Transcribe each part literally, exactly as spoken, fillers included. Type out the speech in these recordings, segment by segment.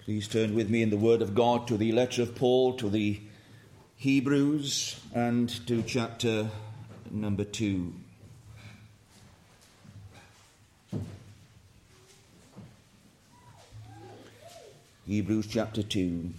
Please turn with me in the Word of God to the letter of Paul to the Hebrews and to chapter number two. Hebrews chapter two.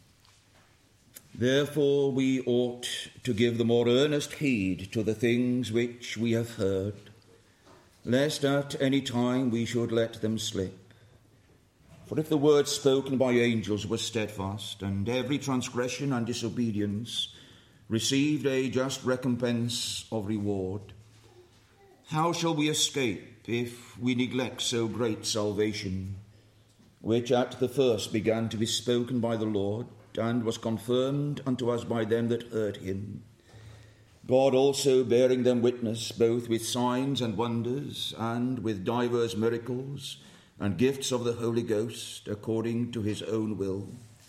Therefore we ought to give the more earnest heed to the things which we have heard, lest at any time we should let them slip. For if the word spoken by angels was steadfast, and every transgression and disobedience received a just recompense of reward, how shall we escape if we neglect so great salvation, which at the first began to be spoken by the Lord, and was confirmed unto us by them that heard him, God also bearing them witness, both with signs and wonders, and with divers miracles, and gifts of the Holy Ghost, according to his own will.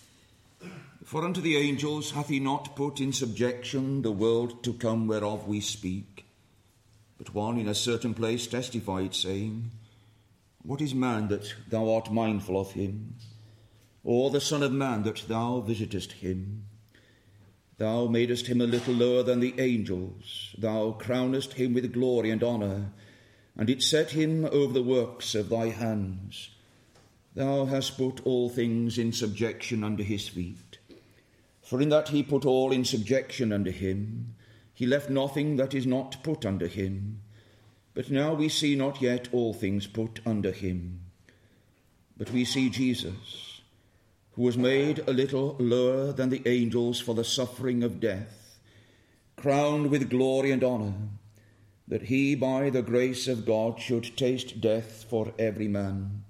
For unto the angels hath he not put in subjection the world to come whereof we speak. But one in a certain place testified, saying, What is man that thou art mindful of him? Or the Son of Man that thou visitest him? Thou madest him a little lower than the angels. Thou crownest him with glory and honour, and didst set him over the works of thy hands. Thou hast put all things in subjection under his feet. For in that he put all in subjection under him, he left nothing that is not put under him. But now we see not yet all things put under him. But we see Jesus, who was made a little lower than the angels for the suffering of death, crowned with glory and honour, that he by the grace of God should taste death for every man.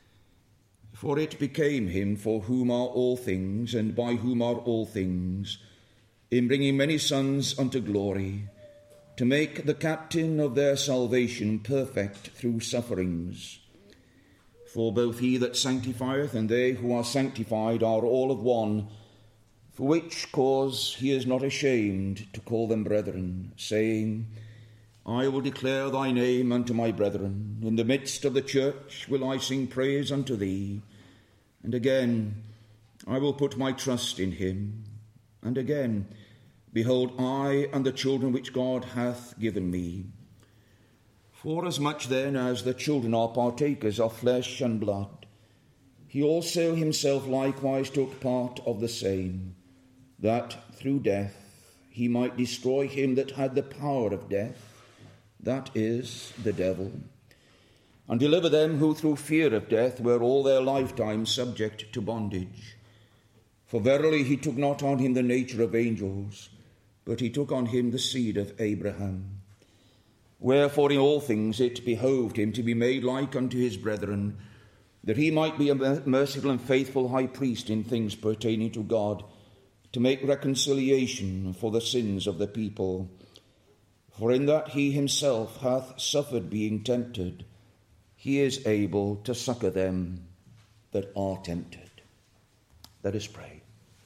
For it became him, for whom are all things, and by whom are all things, in bringing many sons unto glory, to make the captain of their salvation perfect through sufferings. For both he that sanctifieth and they who are sanctified are all of one, for which cause he is not ashamed to call them brethren, saying, I will declare thy name unto my brethren. In the midst of the church will I sing praise unto thee. And again, I will put my trust in him. And again, behold, I and the children which God hath given me. Forasmuch then as the children are partakers of flesh and blood, he also himself likewise took part of the same, that through death he might destroy him that had the power of death, that is, the devil, and deliver them who through fear of death were all their lifetime subject to bondage. For verily he took not on him the nature of angels, but he took on him the seed of Abraham. Wherefore in all things it behoved him to be made like unto his brethren, that he might be a merciful and faithful high priest in things pertaining to God, to make reconciliation for the sins of the people. For in that he himself hath suffered being tempted, he is able to succour them that are tempted. Let us pray.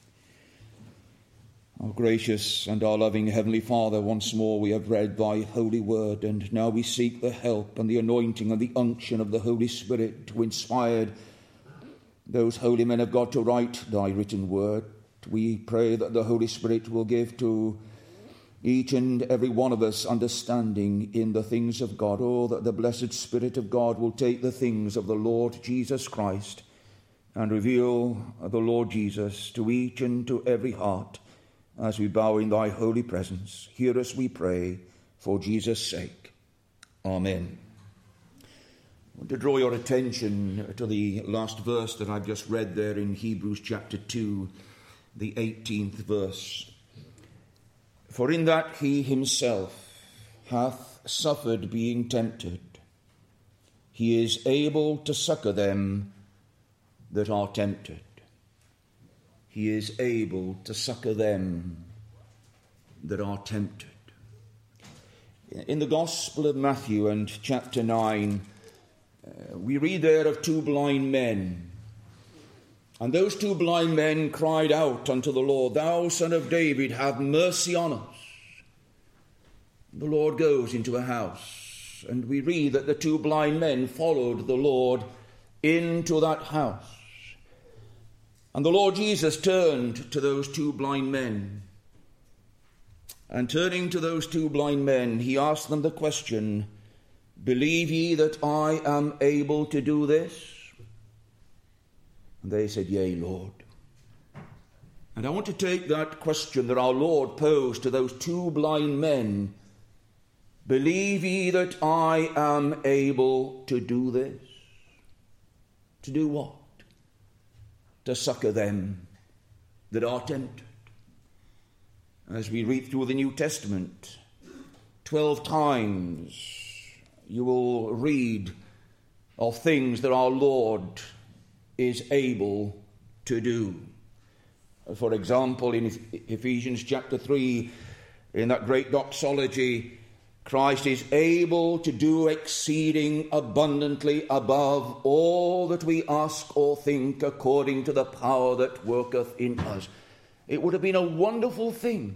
Our gracious and our loving Heavenly Father, once more we have read thy holy word, and now we seek the help and the anointing and the unction of the Holy Spirit to inspire those holy men of God to write thy written word. We pray that the Holy Spirit will give to each and every one of us understanding in the things of God. Oh, that the blessed Spirit of God will take the things of the Lord Jesus Christ and reveal the Lord Jesus to each and to every heart as we bow in thy holy presence. Hear us, we pray, for Jesus' sake. Amen. I want to draw your attention to the last verse that I've just read there in Hebrews chapter two, the eighteenth verse. For in that he himself hath suffered being tempted, he is able to succour them that are tempted. He is able to succour them that are tempted. In the Gospel of Matthew and chapter nine, uh, we read there of two blind men. And those two blind men cried out unto the Lord, Thou, Son of David, have mercy on us. The Lord goes into a house, and we read that the two blind men followed the Lord into that house. And the Lord Jesus turned to those two blind men. And turning to those two blind men, he asked them the question, "Believe ye that I am able to do this?" And they said, "Yea, Lord." And I want to take that question that our Lord posed to those two blind men, "Believe ye that I am able to do this?" To do what? To succor them that are tempted. As we read through the New Testament, twelve times you will read of things that our Lord is able to do. For example, in Ephesians chapter three, in that great doxology, Christ is able to do exceeding abundantly above all that we ask or think, according to the power that worketh in us. It would have been a wonderful thing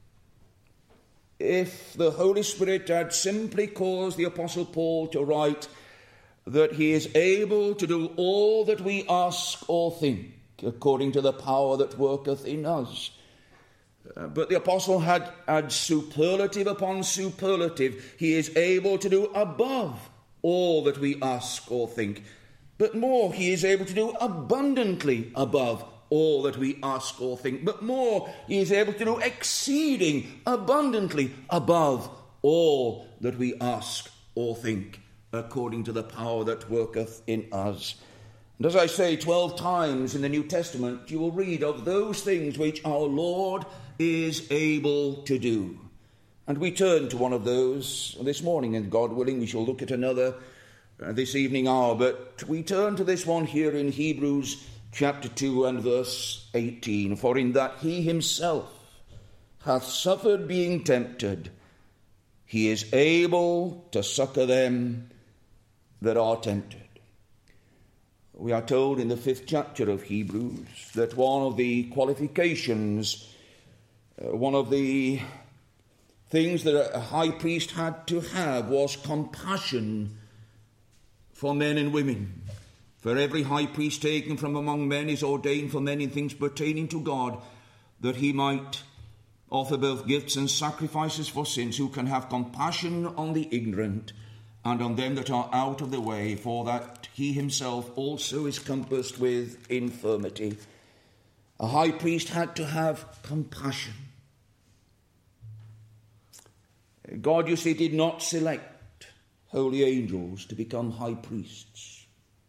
if the Holy Spirit had simply caused the Apostle Paul to write that he is able to do all that we ask or think, according to the power that worketh in us. Uh, but the apostle had, had superlative upon superlative. He is able to do above all that we ask or think. But more, he is able to do abundantly above all that we ask or think. But more, he is able to do exceeding abundantly above all that we ask or think, according to the power that worketh in us. And as I say, twelve times in the New Testament, you will read of those things which our Lord is able to do. And we turn to one of those this morning, and God willing, we shall look at another uh, this evening hour. But we turn to this one here in Hebrews chapter two and verse eighteen. "For in that he himself hath suffered being tempted, he is able to succor them that are tempted." We are told in the fifth chapter of Hebrews that one of the qualifications, uh, one of the things that a high priest had to have was compassion for men and women. For every high priest taken from among men is ordained for men in things pertaining to God, that he might offer both gifts and sacrifices for sins, who can have compassion on the ignorant and on them that are out of the way, for that he himself also is compassed with infirmity. A high priest had to have compassion. God, you see, did not select holy angels to become high priests.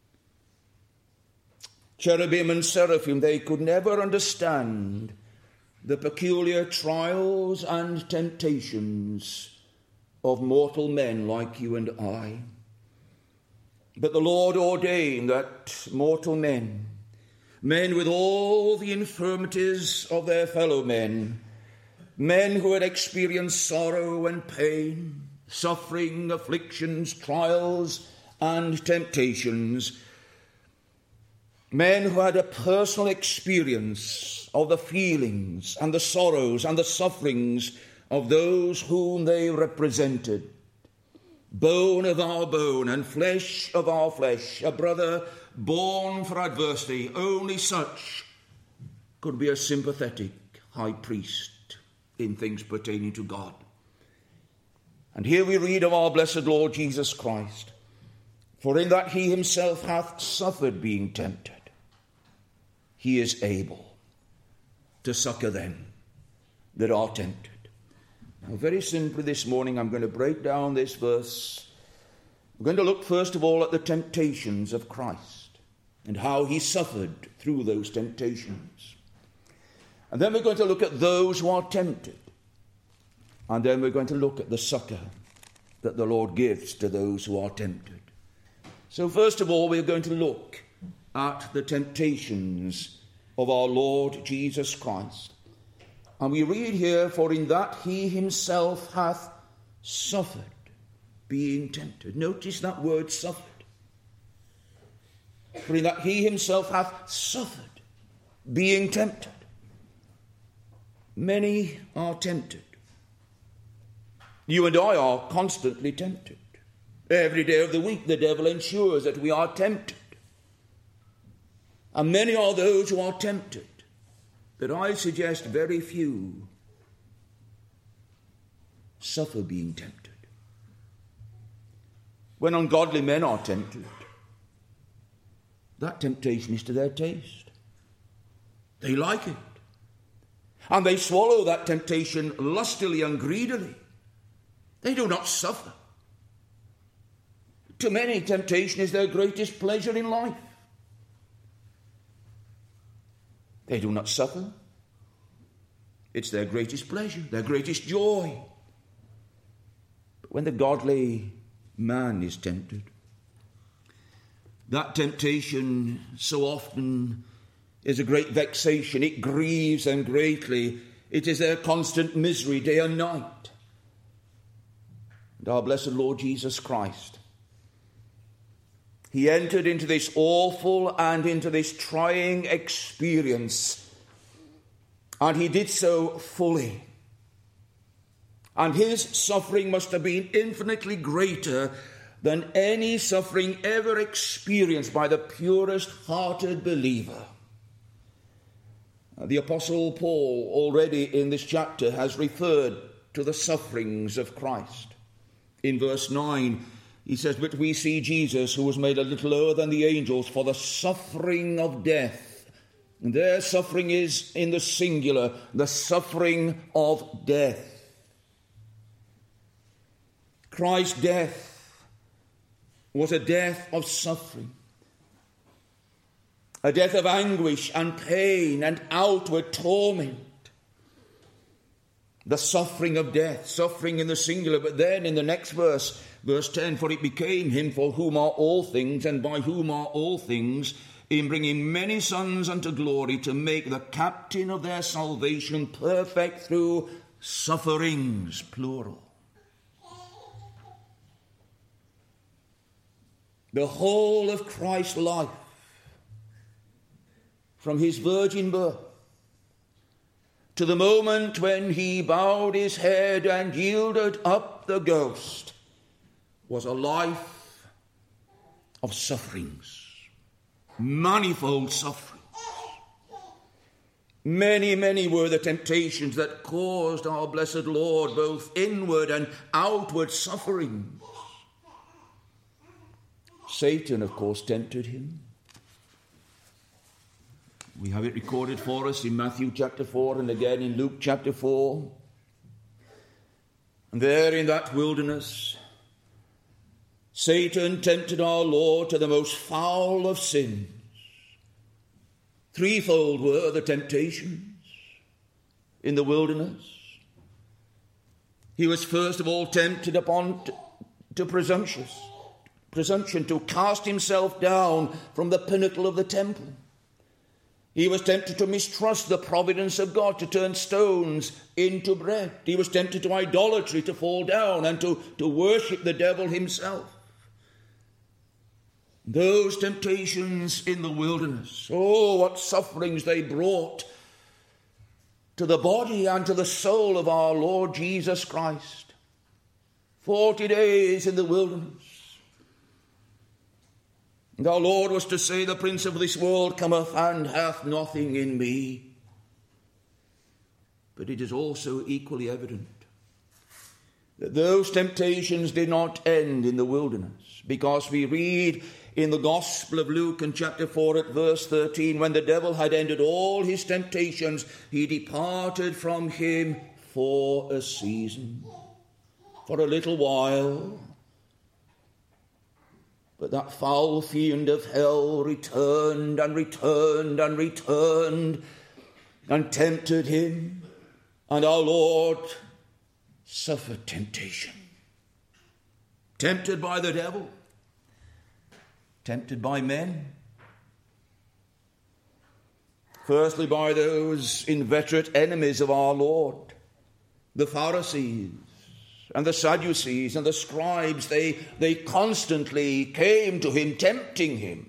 Cherubim and seraphim, they could never understand the peculiar trials and temptations of mortal men like you and I. But the Lord ordained that mortal men, men with all the infirmities of their fellow men, men who had experienced sorrow and pain, suffering, afflictions, trials, and temptations, men who had a personal experience of the feelings and the sorrows and the sufferings of those whom they represented, bone of our bone and flesh of our flesh, a brother born for adversity. Only such could be a sympathetic high priest in things pertaining to God. And here we read of our blessed Lord Jesus Christ, for in that he himself hath suffered being tempted, he is able to succor them that are tempted. Now, very simply this morning, I'm going to break down this verse. I'm going to look first of all at the temptations of Christ and how he suffered through those temptations. And then we're going to look at those who are tempted. And then we're going to look at the succor that the Lord gives to those who are tempted. So first of all, we're going to look at the temptations of our Lord Jesus Christ. And we read here, for in that he himself hath suffered being tempted. Notice that word, suffered. For in that he himself hath suffered being tempted. Many are tempted. You and I are constantly tempted. Every day of the week the devil ensures that we are tempted. And many are those who are tempted, but I suggest very few suffer being tempted. When ungodly men are tempted, that temptation is to their taste. They like it. And they swallow that temptation lustily and greedily. They do not suffer. To many, temptation is their greatest pleasure in life. They do not suffer. It's their greatest pleasure, their greatest joy. But when the godly man is tempted, that temptation so often is a great vexation. It grieves them greatly. It is their constant misery day and night. And our blessed Lord Jesus Christ, he entered into this awful and into this trying experience, and he did so fully. And his suffering must have been infinitely greater than any suffering ever experienced by the purest-hearted believer. The Apostle Paul, already in this chapter, has referred to the sufferings of Christ. In verse nine, he says, "But we see Jesus, who was made a little lower than the angels for the suffering of death." And their suffering is in the singular, the suffering of death. Christ's death was a death of suffering, a death of anguish and pain and outward torment. The suffering of death, suffering in the singular, but then in the next verse, verse ten, "For it became him for whom are all things, and by whom are all things, in bringing many sons unto glory, to make the captain of their salvation perfect through sufferings," plural. The whole of Christ's life, from his virgin birth to the moment when he bowed his head and yielded up the ghost, was a life of sufferings, manifold sufferings. Many, many were the temptations that caused our blessed Lord both inward and outward sufferings. Satan, of course, tempted him. We have it recorded for us in Matthew chapter four and again in Luke chapter four. And there in that wilderness, Satan tempted our Lord to the most foul of sins. Threefold were the temptations in the wilderness. He was first of all tempted upon to, to presumptuous. presumption to cast himself down from the pinnacle of the temple. He was tempted to mistrust the providence of God, to turn stones into bread. He was tempted to idolatry, to fall down and to, to worship the devil himself. Those temptations in the wilderness, oh, what sufferings they brought to the body and to the soul of our Lord Jesus Christ. Forty days in the wilderness. And our Lord was to say, "The prince of this world cometh and hath nothing in me." But it is also equally evident that those temptations did not end in the wilderness, because we read in the Gospel of Luke in chapter four at verse thirteen, "When the devil had ended all his temptations, he departed from him for a season," for a little while. But that foul fiend of hell returned and returned and returned and tempted him. And our Lord suffered temptation. Tempted by the devil. Tempted by men. Firstly, by those inveterate enemies of our Lord, the Pharisees and the Sadducees and the scribes. They, they constantly came to him, tempting him.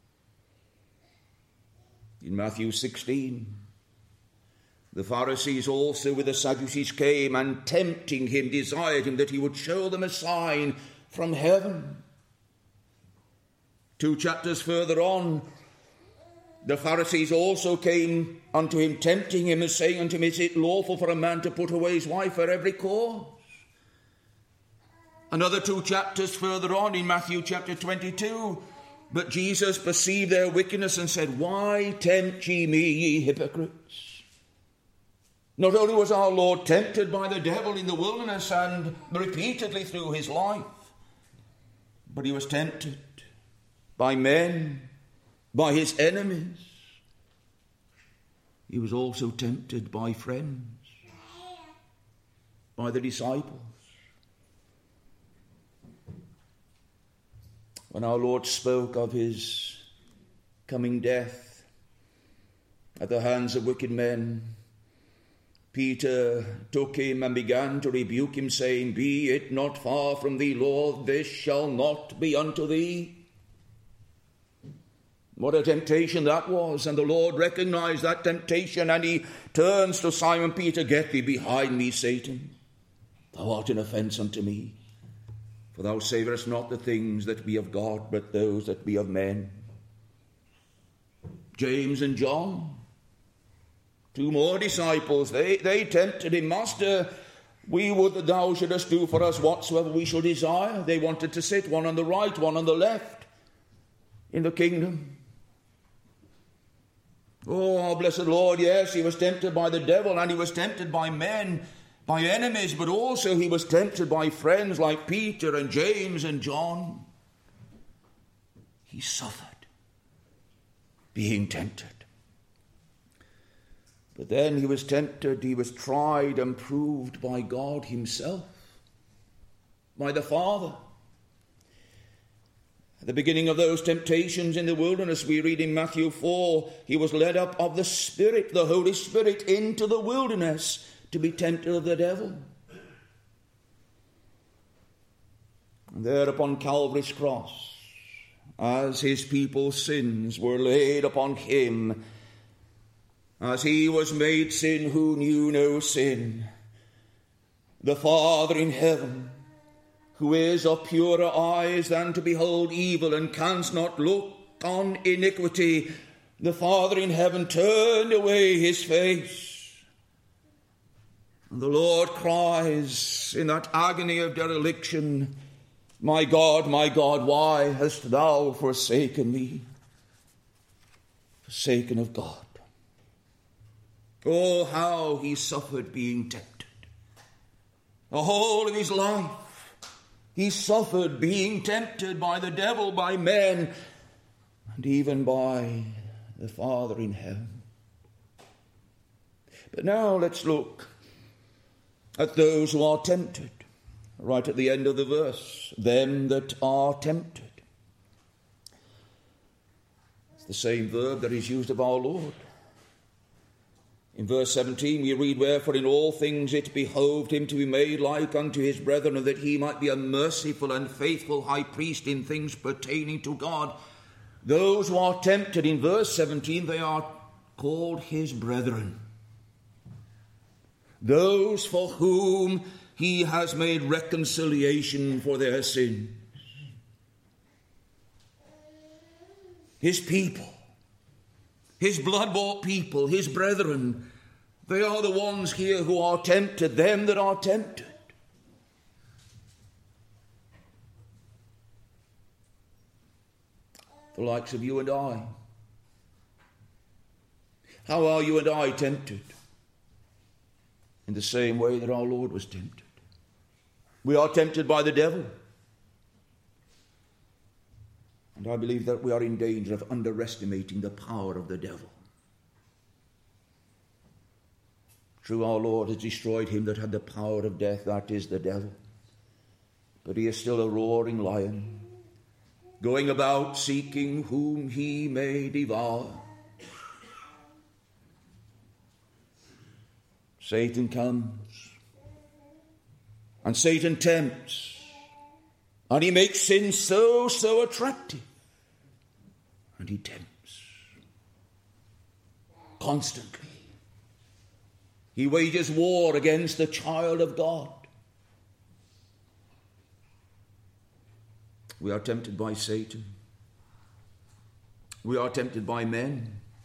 In Matthew sixteen, the Pharisees also with the Sadducees came and, tempting him, desired him that he would show them a sign from heaven. Two chapters further on, The Pharisees also came unto him, tempting him, and saying unto him, Is it lawful for a man to put away his wife for every cause? Another two chapters further on in Matthew chapter twenty-two, but Jesus perceived their wickedness and said, Why tempt ye me, ye hypocrites? Not only was our Lord tempted by the devil in the wilderness and repeatedly through his life, but he was tempted by men, by his enemies. He was also tempted by friends, by the disciples. When our Lord spoke of his coming death at the hands of wicked men, Peter took him and began to rebuke him, saying, Be it not far from thee, Lord, this shall not be unto thee. What a temptation that was, and the Lord recognized that temptation, and he turns to Simon Peter, Get thee behind me, Satan. Thou art an offence unto me. For thou savourest not the things that be of God, but those that be of men. James and John, two more disciples, they, they tempted him, Master, we would that thou shouldest do for us whatsoever we shall desire. They wanted to sit, one on the right, one on the left, in the kingdom. Oh, our blessed Lord, yes, he was tempted by the devil, and he was tempted by men, by enemies, but also he was tempted by friends like Peter and James and John. He suffered being tempted. But then he was tempted, he was tried and proved by God himself, by the Father. At the beginning of those temptations in the wilderness, we read in Matthew four, he was led up of the Spirit, the Holy Spirit, into the wilderness to be tempted of the devil. And there upon Calvary's cross, as his people's sins were laid upon him, as he was made sin who knew no sin, the Father in heaven, who is of purer eyes than to behold evil and canst not look on iniquity, the Father in heaven turned away his face. And the Lord cries in that agony of dereliction, My God, my God, why hast thou forsaken me? Forsaken of God. Oh, how he suffered being tempted. The whole of his life, he suffered being tempted by the devil, by men, and even by the Father in heaven. But now let's look at those who are tempted. Right at the end of the verse, them that are tempted. It's the same verb that is used of our Lord. In verse seventeen we read, Wherefore in all things it behoved him to be made like unto his brethren, and that he might be a merciful and faithful high priest in things pertaining to God. Those who are tempted, in verse seventeen, they are called his brethren. Those for whom he has made reconciliation for their sins. His people. His blood-bought people, his brethren, they are the ones here who are tempted, them that are tempted. The likes of you and I. How are you and I tempted? In the same way that our Lord was tempted. We are tempted by the devil. And I believe that we are in danger of underestimating the power of the devil. True, our Lord has destroyed him that had the power of death, that is the devil. But he is still a roaring lion, going about seeking whom he may devour. Satan comes, and Satan tempts, and he makes sin so, so attractive. And he tempts. Constantly. He wages war against the child of God. We are tempted by Satan. We are tempted by men.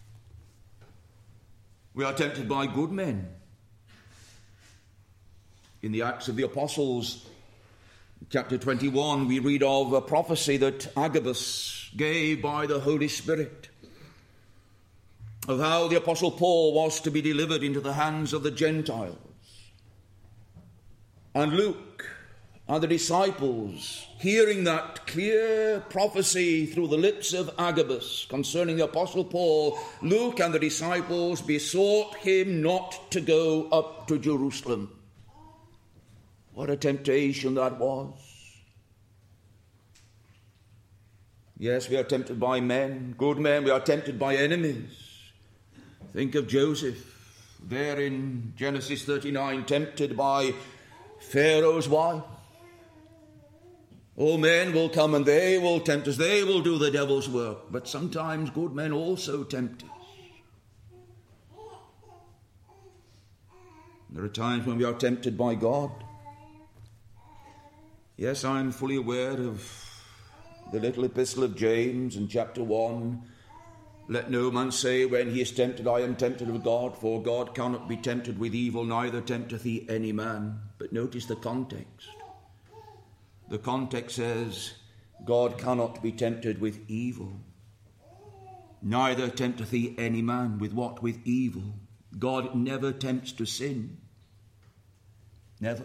We are tempted by good men. In the Acts of the Apostles, chapter twenty-one, we read of a prophecy that Agabus gave by the Holy Spirit, of how the Apostle Paul was to be delivered into the hands of the Gentiles. And Luke and the disciples, hearing that clear prophecy through the lips of Agabus concerning the Apostle Paul, Luke and the disciples besought him not to go up to Jerusalem. What a temptation that was. Yes, we are tempted by men, good men. We are tempted by enemies. Think of Joseph there in Genesis thirty-nine, tempted by Pharaoh's wife. All men will come and they will tempt us. They will do the devil's work. But sometimes good men also tempt us. There are times when we are tempted by God. Yes, I'm fully aware of the little epistle of James in chapter one. Let no man say when he is tempted, I am tempted of God, for God cannot be tempted with evil, neither tempteth he any man. But notice the context. The context says, God cannot be tempted with evil, neither tempteth he any man. With what? With evil. God never tempts to sin. Never.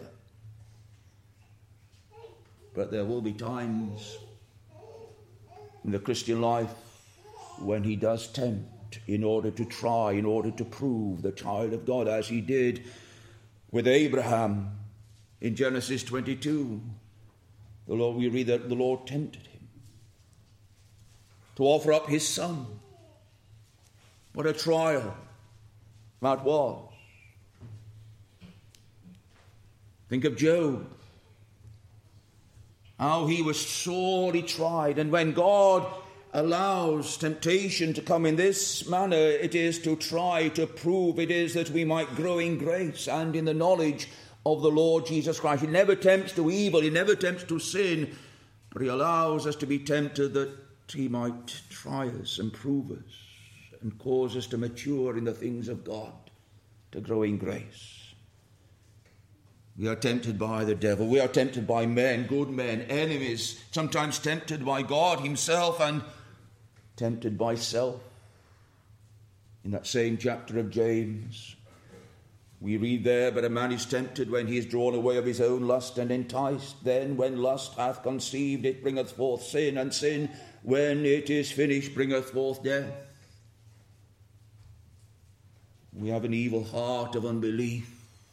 But there will be times in the Christian life when he does tempt in order to try, in order to prove the child of God, as he did with Abraham in Genesis twenty-two. The Lord, we read that the Lord tempted him to offer up his son. What a trial that was. Think of Job. How he was sorely tried. And when God allows temptation to come in this manner, it is to try to prove, it is that we might grow in grace and in the knowledge of the Lord Jesus Christ. He never tempts to evil, he never tempts to sin, but he allows us to be tempted that he might try us and prove us and cause us to mature in the things of God, to grow in grace. We are tempted by the devil. We are tempted by men, good men, enemies, sometimes tempted by God himself and tempted by self. In that same chapter of James, we read there, but a man is tempted when he is drawn away of his own lust and enticed. Then when lust hath conceived, it bringeth forth sin, and sin, when it is finished, bringeth forth death. We have an evil heart of unbelief.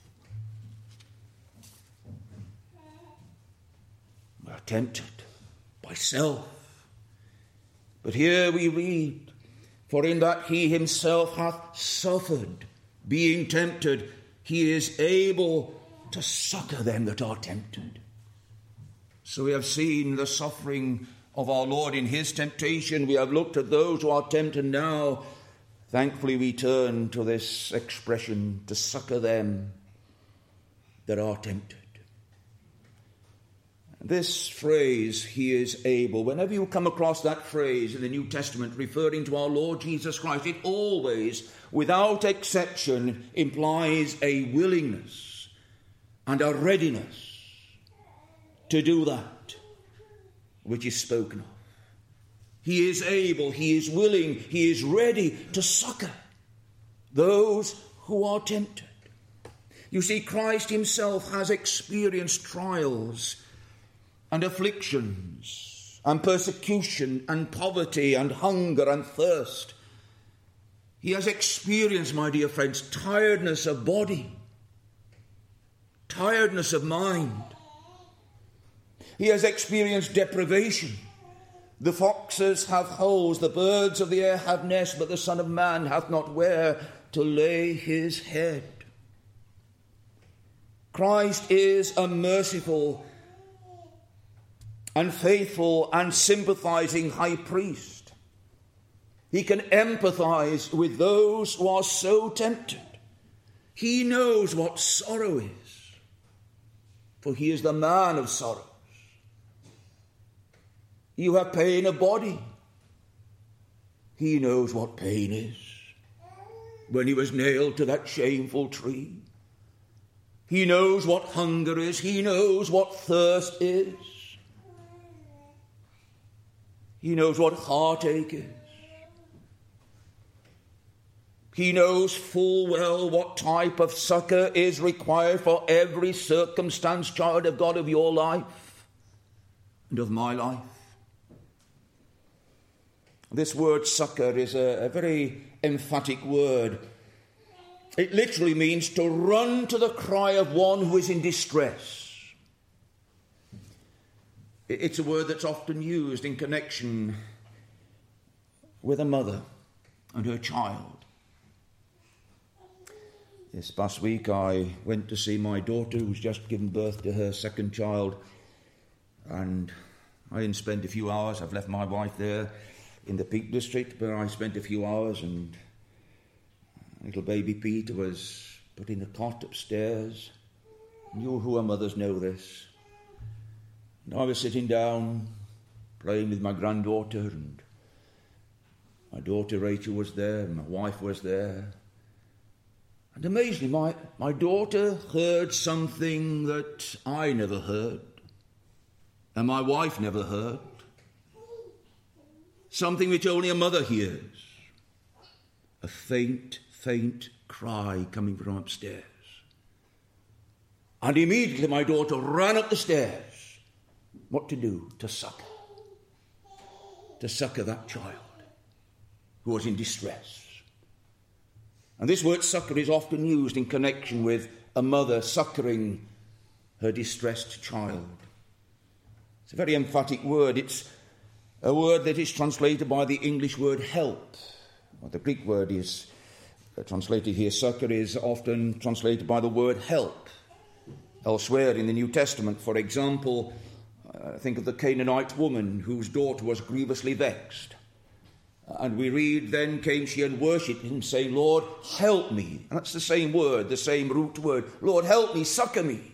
We are tempted by self. But here we read, for in that he himself hath suffered, being tempted, he is able to succor them that are tempted. So we have seen the suffering of our Lord in his temptation. We have looked at those who are tempted now. Thankfully we turn to this expression, to succor them that are tempted. This phrase, he is able, whenever you come across that phrase in the New Testament referring to our Lord Jesus Christ, it always, without exception, implies a willingness and a readiness to do that which is spoken of. He is able, he is willing, he is ready to succor those who are tempted. You see, Christ himself has experienced trials and afflictions, and persecution, and poverty, and hunger, and thirst. He has experienced, my dear friends, tiredness of body, tiredness of mind. He has experienced deprivation. The foxes have holes, the birds of the air have nests, but the Son of Man hath not where to lay his head. Christ is a merciful and faithful and sympathizing high priest. He can empathize with those who are so tempted. He knows what sorrow is, for he is the man of sorrows. You have pain of body. He knows what pain is. when he was nailed to that shameful tree. He knows what hunger is. He knows what thirst is. He knows what heartache is. He knows full well what type of succor is required for every circumstance, child of God, of your life and of my life. This word succor is a, a very emphatic word. It literally means to run to the cry of one who is in distress. It's a word that's often used in connection with a mother and her child. This past week I went to see my daughter, who's just given birth to her second child, and I didn't spend a few hours. I've left my wife there in the Peak District, but I spent a few hours, and little baby Peter was put in a cot upstairs. You who are mothers know this. And I was sitting down, playing with my granddaughter, and my daughter Rachel was there, and my wife was there. And amazingly, my, my daughter heard something that I never heard, and my wife never heard. Something which only a mother hears. A faint, faint cry coming from upstairs. And immediately my daughter ran up the stairs. What to do? To succor. To succor that child who was in distress. And this word succor is often used in connection with a mother succouring her distressed child. It's a very emphatic word. It's a word that is translated by the English word help. Well, the Greek word is uh, translated here, succor, is often translated by the word help. Elsewhere in the New Testament, for example, uh, think of the Canaanite woman whose daughter was grievously vexed. And we read, then came she and worshipped him, saying, Lord, help me. And that's the same word, the same root word. Lord, help me, succour me.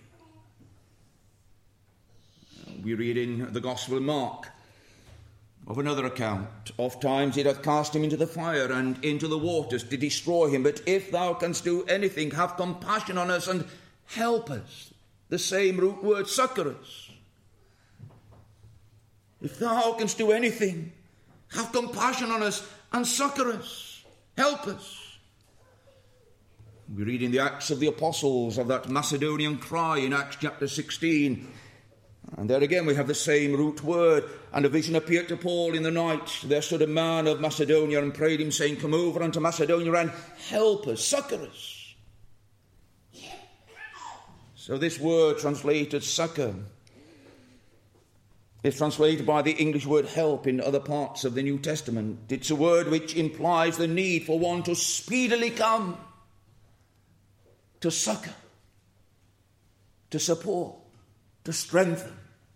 We read in the Gospel of Mark of another account. Oft times it hath cast him into the fire and into the waters to destroy him. But if thou canst do anything, have compassion on us and help us. The same root word, succour us. If thou canst do anything, have compassion on us and succour us. Help us. We read in the Acts of the Apostles of that Macedonian cry in Acts chapter sixteen. And there again we have the same root word. And a vision appeared to Paul in the night. There stood a man of Macedonia and prayed him, saying, come over unto Macedonia and help us, succour us. So this word translated succour is translated by the English word help in other parts of the New Testament. It's a word which implies the need for one to speedily come, to succour, to support, to strengthen.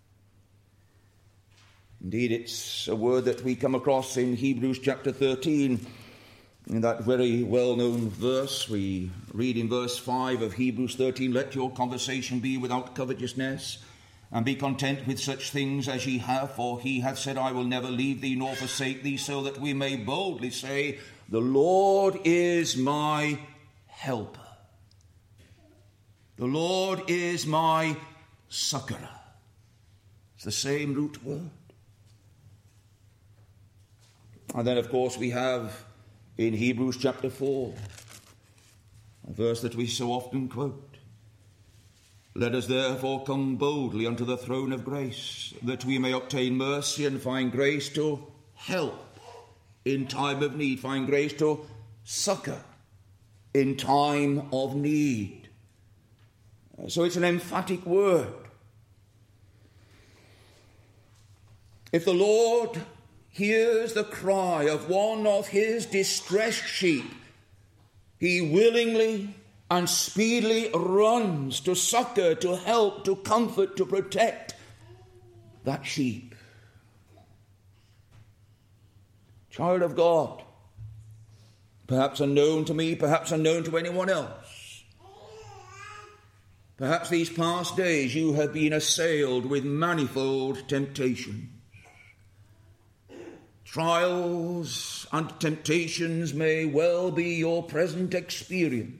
Indeed, it's a word that we come across in Hebrews chapter thirteen. In that very well-known verse, we read in verse five of Hebrews thirteen, let your conversation be without covetousness, and be content with such things as ye have, for he hath said, I will never leave thee nor forsake thee, so that we may boldly say, the Lord is my helper. The Lord is my succourer. It's the same root word. And then, of course, we have in Hebrews chapter four, a verse that we so often quote. Let us therefore come boldly unto the throne of grace, that we may obtain mercy and find grace to help in time of need, find grace to succour in time of need. So it's an emphatic word. If the Lord hears the cry of one of his distressed sheep, he willingly and speedily runs to succour, to help, to comfort, to protect that sheep. Child of God, perhaps unknown to me, perhaps unknown to anyone else, perhaps these past days you have been assailed with manifold temptations. Trials and temptations may well be your present experience.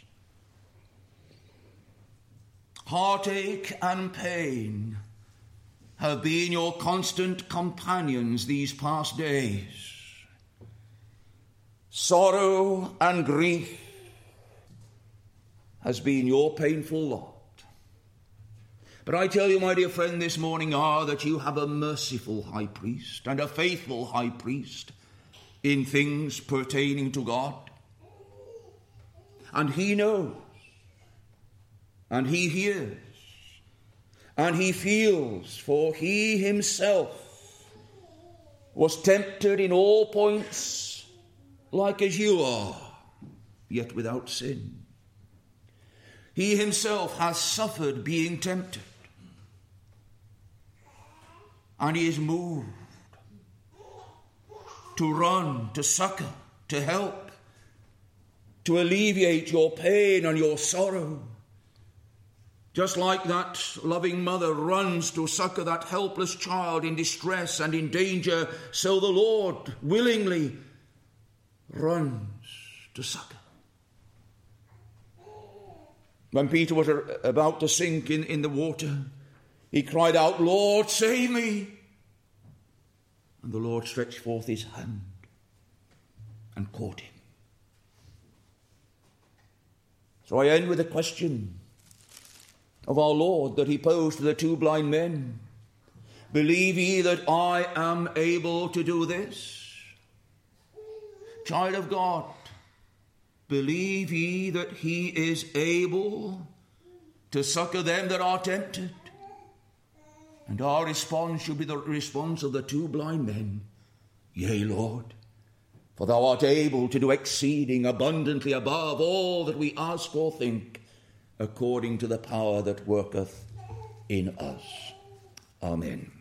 Heartache and pain have been your constant companions these past days. Sorrow and grief has been your painful lot. But I tell you, my dear friend, this morning are that you have a merciful high priest and a faithful high priest in things pertaining to God. And he knows, and he hears, and he feels, for he himself was tempted in all points like as you are, yet without sin. He himself has suffered being tempted, and he is moved to run, to succor, to help, to alleviate your pain and your sorrow. Just like that loving mother runs to succor that helpless child in distress and in danger, so the Lord willingly runs to succor. When Peter was about to sink in, in the water, he cried out, "Lord, save me!" And the Lord stretched forth his hand and caught him. So I end with a question of our Lord that he posed to the two blind men. Believe ye that I am able to do this? Child of God, believe ye that he is able to succor them that are tempted? And our response should be the response of the two blind men. Yea, Lord, for thou art able to do exceeding abundantly above all that we ask or think, according to the power that worketh in us. Amen.